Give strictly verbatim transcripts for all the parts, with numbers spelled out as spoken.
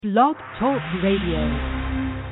Blog Talk Radio.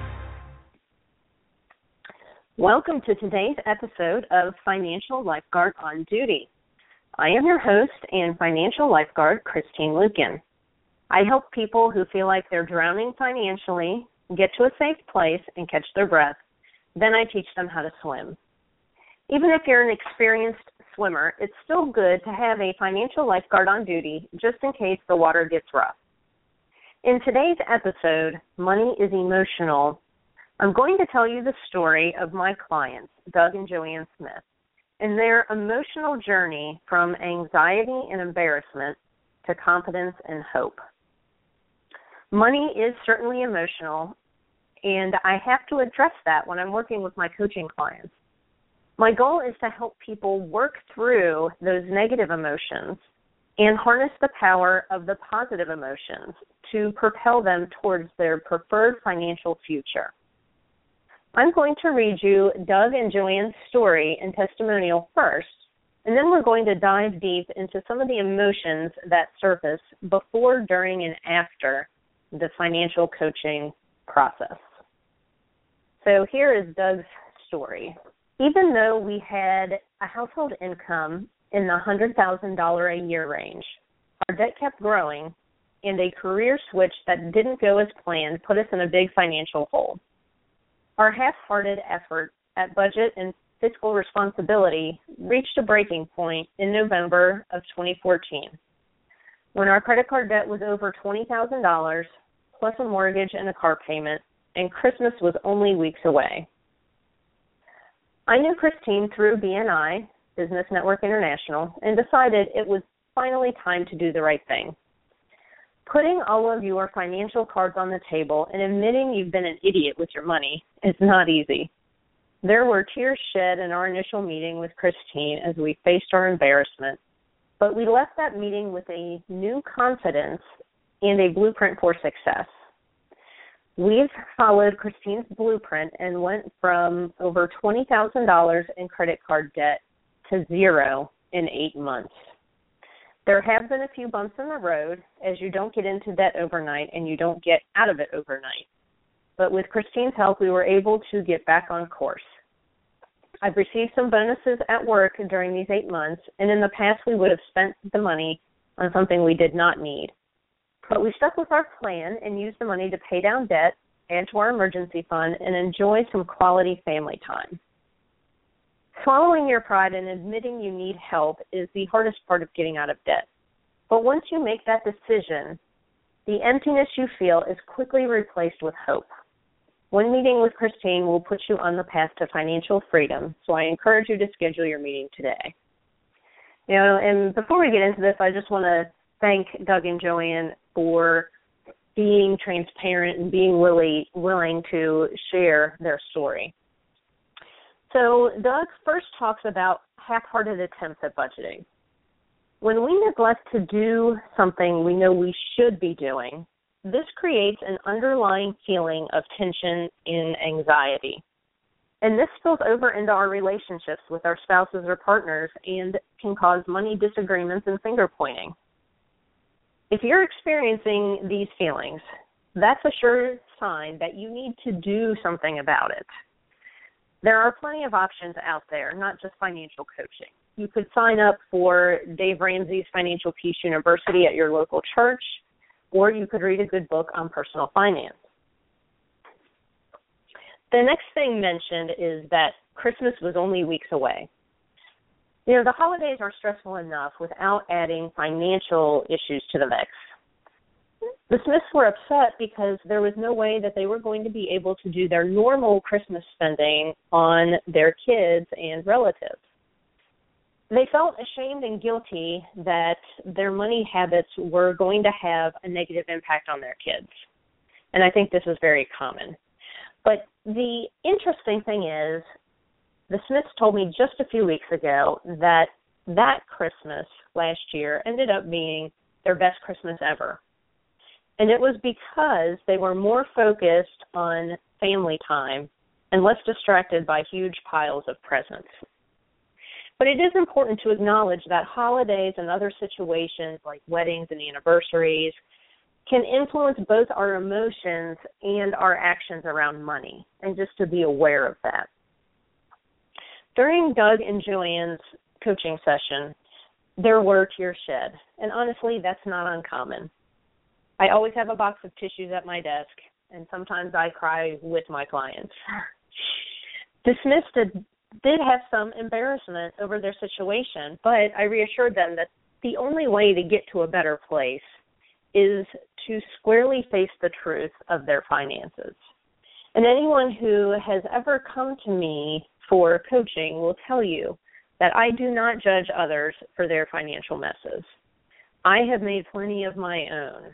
Welcome to today's episode of Financial Lifeguard on Duty. I am your host and financial lifeguard, Christine Lukin. I help people who feel like they're drowning financially get to a safe place and catch their breath. Then I teach them how to swim. Even if you're an experienced swimmer, it's still good to have a financial lifeguard on duty just in case the water gets rough. In today's episode, Money is Emotional, I'm going to tell you the story of my clients, Doug and Joanne Smith, and their emotional journey from anxiety and embarrassment to confidence and hope. Money is certainly emotional, and I have to address that when I'm working with my coaching clients. My goal is to help people work through those negative emotions and harness the power of the positive emotions to propel them towards their preferred financial future. I'm going to read you Doug and Joanne's story and testimonial first, and then we're going to dive deep into some of the emotions that surface before, during, and after the financial coaching process. So here is Doug's story. Even though we had a household income in the one hundred thousand dollars a year range, our debt kept growing, and a career switch that didn't go as planned put us in a big financial hole. Our half-hearted effort at budget and fiscal responsibility reached a breaking point in November of twenty fourteen, when our credit card debt was over twenty thousand dollars, plus a mortgage and a car payment, and Christmas was only weeks away. I knew Christine through B N I, Business Network International, and decided it was finally time to do the right thing. Putting all of your financial cards on the table and admitting you've been an idiot with your money is not easy. There were tears shed in our initial meeting with Christine as we faced our embarrassment, but we left that meeting with a new confidence and a blueprint for success. We've followed Christine's blueprint and went from over twenty thousand dollars in credit card debt to zero in eight months. There have been a few bumps in the road, as you don't get into debt overnight and you don't get out of it overnight. But with Christine's help, we were able to get back on course. I've received some bonuses at work during these eight months, and in the past we would have spent the money on something we did not need. But we stuck with our plan and used the money to pay down debt, add to our emergency fund, and enjoy some quality family time. Swallowing your pride and admitting you need help is the hardest part of getting out of debt. But once you make that decision, the emptiness you feel is quickly replaced with hope. One meeting with Christine will put you on the path to financial freedom, so I encourage you to schedule your meeting today. You know, and before we get into this, I just want to thank Doug and Joanne for being transparent and being really willing to share their story. So Doug first talks about half-hearted attempts at budgeting. When we neglect to do something we know we should be doing, this creates an underlying feeling of tension and anxiety. And this spills over into our relationships with our spouses or partners and can cause money disagreements and finger-pointing. If you're experiencing these feelings, that's a sure sign that you need to do something about it. There are plenty of options out there, not just financial coaching. You could sign up for Dave Ramsey's Financial Peace University at your local church, or you could read a good book on personal finance. The next thing mentioned is that Christmas was only weeks away. You know, the holidays are stressful enough without adding financial issues to the mix. The Smiths were upset because there was no way that they were going to be able to do their normal Christmas spending on their kids and relatives. They felt ashamed and guilty that their money habits were going to have a negative impact on their kids. And I think this is very common. But the interesting thing is, the Smiths told me just a few weeks ago that that Christmas last year ended up being their best Christmas ever. And it was because they were more focused on family time and less distracted by huge piles of presents. But it is important to acknowledge that holidays and other situations like weddings and anniversaries can influence both our emotions and our actions around money, and just to be aware of that. During Doug and Joanne's coaching session, there were tears shed, and honestly, that's not uncommon. I always have a box of tissues at my desk, and sometimes I cry with my clients. The Smiths did, did have some embarrassment over their situation, but I reassured them that the only way to get to a better place is to squarely face the truth of their finances. And anyone who has ever come to me for coaching will tell you that I do not judge others for their financial messes. I have made plenty of my own.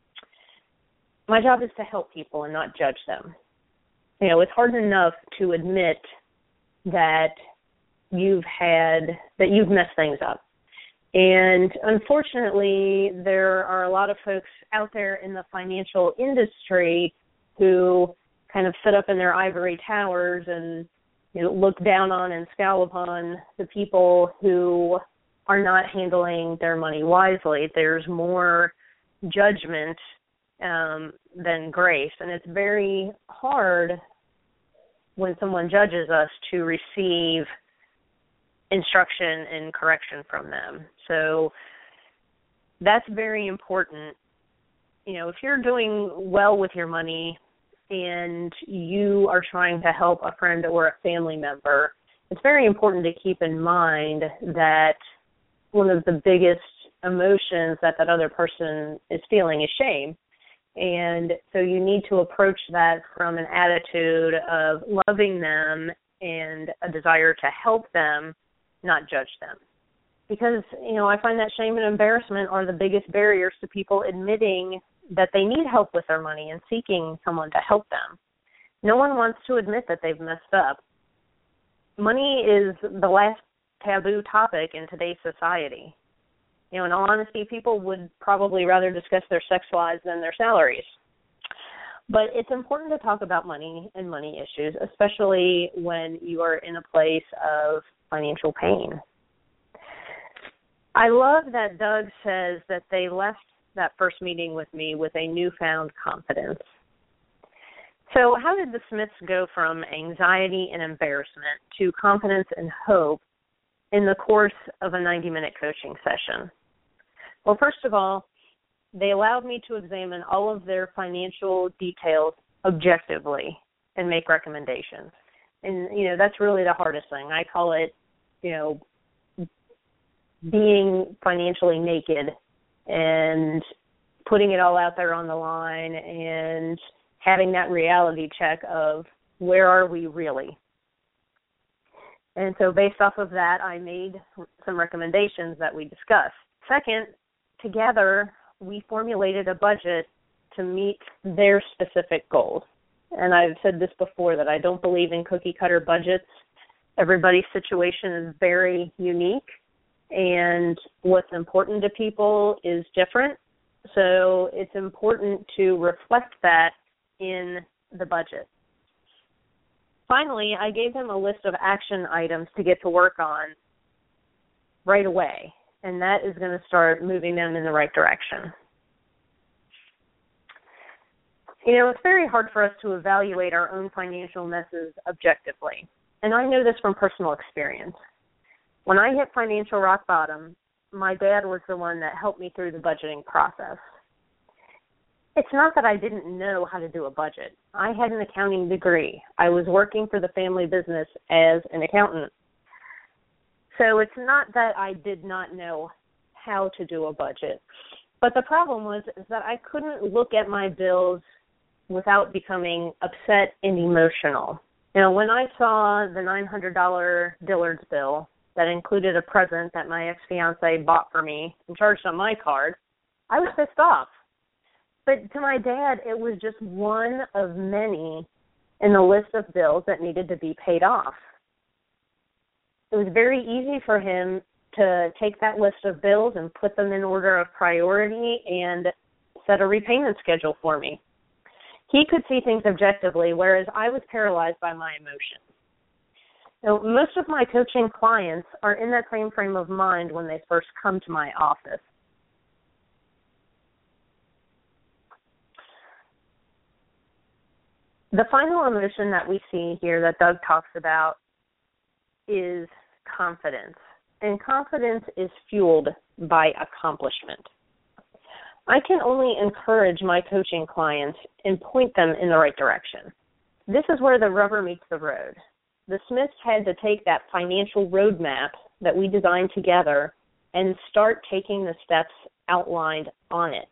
My job is to help people and not judge them. You know, it's hard enough to admit that you've had, that you've messed things up. And unfortunately, there are a lot of folks out there in the financial industry who kind of sit up in their ivory towers and, you know, look down on and scowl upon the people who are not handling their money wisely. There's more judgment um, than grace, and it's very hard when someone judges us to receive instruction and correction from them. So that's very important. You know, if you're doing well with your money and you are trying to help a friend or a family member, it's very important to keep in mind that one of the biggest emotions that that other person is feeling is shame. And so you need to approach that from an attitude of loving them and a desire to help them, not judge them. Because, you know, I find that shame and embarrassment are the biggest barriers to people admitting that they need help with their money and seeking someone to help them. No one wants to admit that they've messed up. Money is the last taboo topic in today's society. You know, in all honesty, people would probably rather discuss their sex lives than their salaries. But it's important to talk about money and money issues, especially when you are in a place of financial pain. I love that Doug says that they left that first meeting with me with a newfound confidence. So how did the Smiths go from anxiety and embarrassment to confidence and hope in the course of a ninety-minute coaching session? Well, first of all, they allowed me to examine all of their financial details objectively and make recommendations. And, you know, that's really the hardest thing. I call it, you know, being financially naked and putting it all out there on the line and having that reality check of where are we really. And so based off of that, I made some recommendations that we discussed. Second, together, we formulated a budget to meet their specific goals. And I've said this before, that I don't believe in cookie-cutter budgets. Everybody's situation is very unique, and what's important to people is different. So it's important to reflect that in the budget. Finally, I gave them a list of action items to get to work on right away, and that is going to start moving them in the right direction. You know, it's very hard for us to evaluate our own financial messes objectively, and I know this from personal experience. When I hit financial rock bottom, my dad was the one that helped me through the budgeting process. It's not that I didn't know how to do a budget. I had an accounting degree. I was working for the family business as an accountant. So it's not that I did not know how to do a budget. But the problem was is that I couldn't look at my bills without becoming upset and emotional. You know, when I saw the nine hundred dollars Dillard's bill that included a present that my ex-fiance bought for me and charged on my card, I was pissed off. But to my dad, it was just one of many in the list of bills that needed to be paid off. It was very easy for him to take that list of bills and put them in order of priority and set a repayment schedule for me. He could see things objectively, whereas I was paralyzed by my emotions. Now, most of my coaching clients are in that same frame of mind when they first come to my office. The final emotion that we see here that Doug talks about is confidence. And confidence is fueled by accomplishment. I can only encourage my coaching clients and point them in the right direction. This is where the rubber meets the road. The Smiths had to take that financial roadmap that we designed together and start taking the steps outlined on it.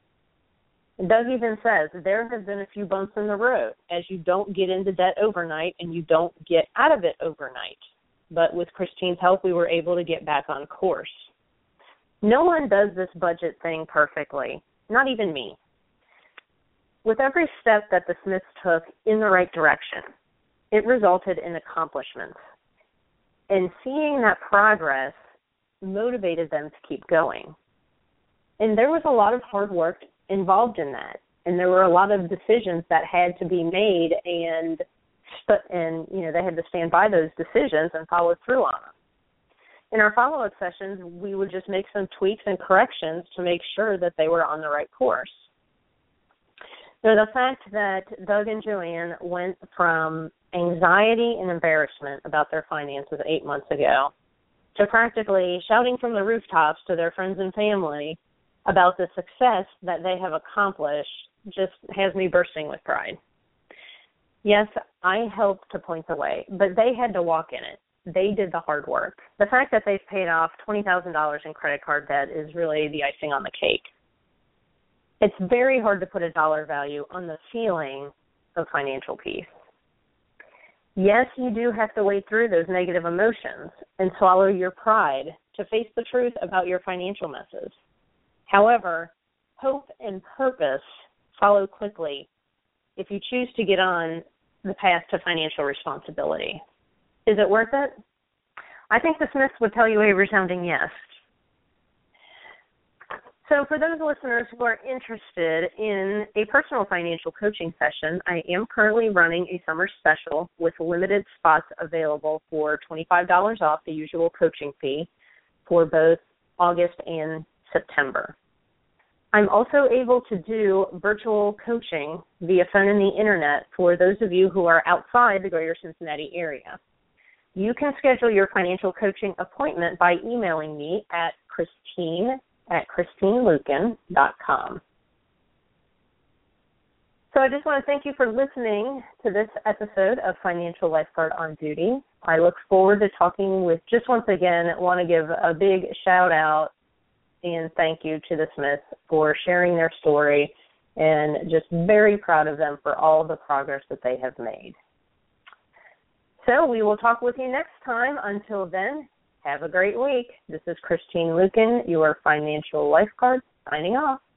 Doug even says there have been a few bumps in the road as you don't get into debt overnight and you don't get out of it overnight. But with Christine's help, we were able to get back on course. No one does this budget thing perfectly, not even me. With every step that the Smiths took in the right direction, it resulted in accomplishments. And seeing that progress motivated them to keep going. And there was a lot of hard work involved in that. And there were a lot of decisions that had to be made, and and you know they had to stand by those decisions and follow through on them. In our follow-up sessions, we would just make some tweaks and corrections to make sure that they were on the right course. Now, the fact that Doug and Joanne went from anxiety and embarrassment about their finances eight months ago to practically shouting from the rooftops to their friends and family about the success that they have accomplished just has me bursting with pride. Yes, I helped to point the way, but they had to walk in it. They did the hard work. The fact that they've paid off twenty thousand dollars in credit card debt is really the icing on the cake. It's very hard to put a dollar value on the feeling of financial peace. Yes, you do have to wade through those negative emotions and swallow your pride to face the truth about your financial messes. However, hope and purpose follow quickly if you choose to get on the path to financial responsibility. Is it worth it? I think the Smiths would tell you a resounding yes. So for those listeners who are interested in a personal financial coaching session, I am currently running a summer special with limited spots available for twenty-five dollars off the usual coaching fee for both August and September. I'm also able to do virtual coaching via phone and the internet for those of you who are outside the greater Cincinnati area. You can schedule your financial coaching appointment by emailing me at Christine at Christine Luken dot com. So I just want to thank you for listening to this episode of Financial Lifeguard on Duty. I look forward to talking with, just once again, I want to give a big shout out and thank you to the Smiths for sharing their story, and just very proud of them for all the progress that they have made. So we will talk with you next time. Until then, have a great week. This is Christine Luken, your financial lifeguard, signing off.